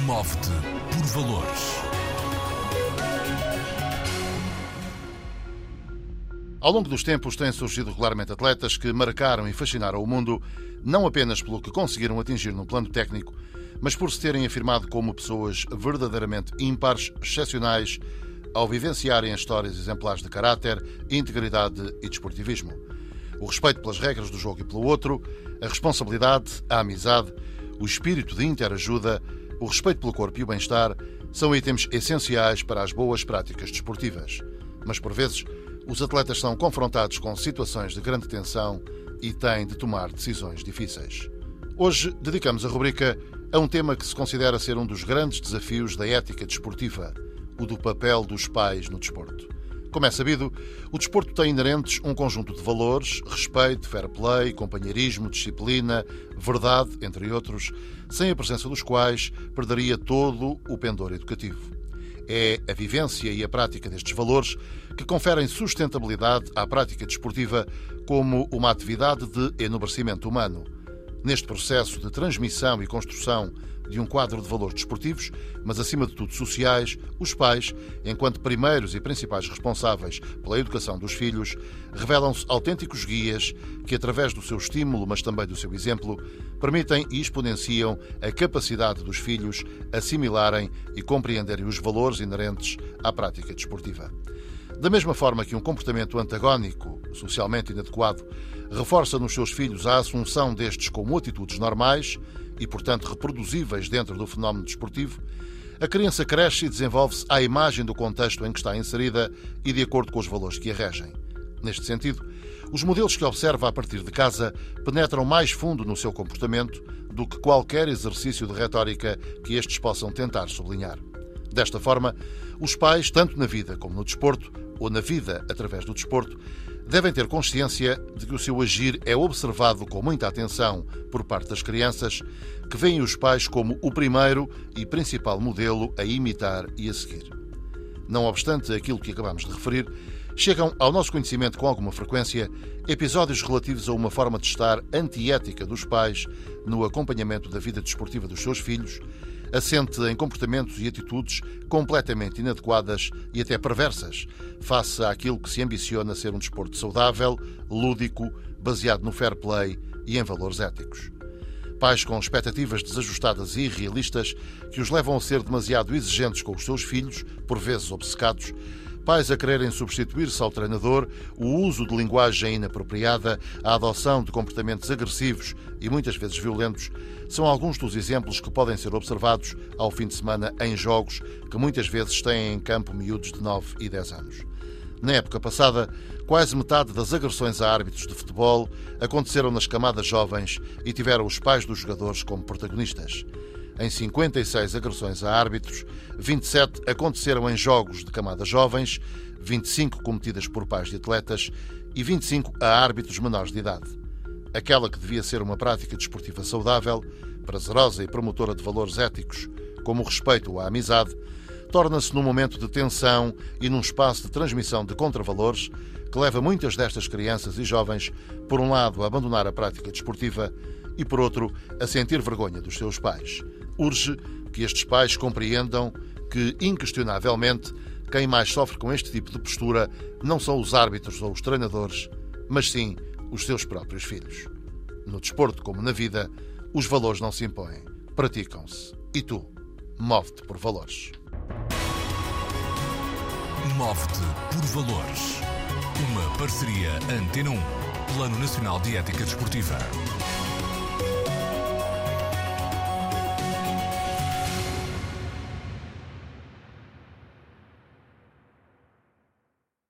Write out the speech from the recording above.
Move-te por valores. Ao longo dos tempos têm surgido regularmente atletas que marcaram e fascinaram o mundo, não apenas pelo que conseguiram atingir no plano técnico, mas por se terem afirmado como pessoas verdadeiramente ímpares, excepcionais, ao vivenciarem as histórias exemplares de caráter, integridade e desportivismo. O respeito pelas regras do jogo e pelo outro, a responsabilidade, a amizade, o espírito de interajuda, o respeito pelo corpo e o bem-estar são itens essenciais para as boas práticas desportivas. Mas, por vezes, os atletas são confrontados com situações de grande tensão e têm de tomar decisões difíceis. Hoje dedicamos a rubrica a um tema que se considera ser um dos grandes desafios da ética desportiva, o do papel dos pais no desporto. Como é sabido, o desporto tem inerentes um conjunto de valores, respeito, fair play, companheirismo, disciplina, verdade, entre outros, sem a presença dos quais perderia todo o pendor educativo. É a vivência e a prática destes valores que conferem sustentabilidade à prática desportiva como uma atividade de enobrecimento humano. Neste processo de transmissão e construção de um quadro de valores desportivos, mas acima de tudo sociais, os pais, enquanto primeiros e principais responsáveis pela educação dos filhos, revelam-se autênticos guias que, através do seu estímulo, mas também do seu exemplo, permitem e exponenciam a capacidade dos filhos assimilarem e compreenderem os valores inerentes à prática desportiva. Da mesma forma que um comportamento antagónico, socialmente inadequado, reforça nos seus filhos a assunção destes como atitudes normais e, portanto, reproduzíveis dentro do fenómeno desportivo, a criança cresce e desenvolve-se à imagem do contexto em que está inserida e de acordo com os valores que a regem. Neste sentido, os modelos que observa a partir de casa penetram mais fundo no seu comportamento do que qualquer exercício de retórica que estes possam tentar sublinhar. Desta forma, os pais, tanto na vida como no desporto, ou na vida através do desporto, devem ter consciência de que o seu agir é observado com muita atenção por parte das crianças, que veem os pais como o primeiro e principal modelo a imitar e a seguir. Não obstante aquilo que acabamos de referir, chegam ao nosso conhecimento com alguma frequência episódios relativos a uma forma de estar antiética dos pais no acompanhamento da vida desportiva dos seus filhos, assente em comportamentos e atitudes completamente inadequadas e até perversas, face àquilo que se ambiciona ser um desporto saudável, lúdico, baseado no fair play e em valores éticos. Pais com expectativas desajustadas e irrealistas que os levam a ser demasiado exigentes com os seus filhos, por vezes obcecados, pais a quererem substituir-se ao treinador, o uso de linguagem inapropriada, a adoção de comportamentos agressivos e muitas vezes violentos, são alguns dos exemplos que podem ser observados ao fim de semana em jogos que muitas vezes têm em campo miúdos de 9 e 10 anos. Na época passada, quase metade das agressões a árbitros de futebol aconteceram nas camadas jovens e tiveram os pais dos jogadores como protagonistas. Em 56 agressões a árbitros, 27 aconteceram em jogos de camadas jovens, 25 cometidas por pais de atletas e 25 a árbitros menores de idade. Aquela que devia ser uma prática desportiva saudável, prazerosa e promotora de valores éticos, como o respeito ou a amizade, torna-se num momento de tensão e num espaço de transmissão de contravalores que leva muitas destas crianças e jovens, por um lado, a abandonar a prática desportiva e, por outro, a sentir vergonha dos seus pais. Urge que estes pais compreendam que, inquestionavelmente, quem mais sofre com este tipo de postura não são os árbitros ou os treinadores, mas sim os seus próprios filhos. No desporto, como na vida, os valores não se impõem, praticam-se. E tu, move-te por valores. Move-te por valores. Uma parceria Antena 1, Plano Nacional de Ética Desportiva.